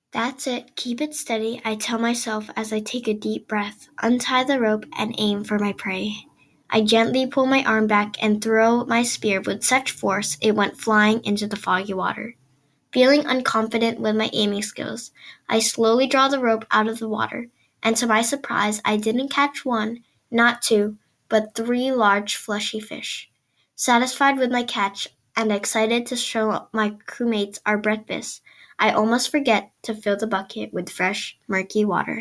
That's it. Keep it steady, I tell myself as I take a deep breath, untie the rope, and aim for my prey. I gently pull my arm back and throw my spear with such force it went flying into the foggy water. Feeling unconfident with my aiming skills, I slowly draw the rope out of the water, and to my surprise, I didn't catch one, not two, but 3 large fleshy fish. Satisfied with my catch and excited to show my crewmates our breakfast, I almost forget to fill the bucket with fresh, murky water.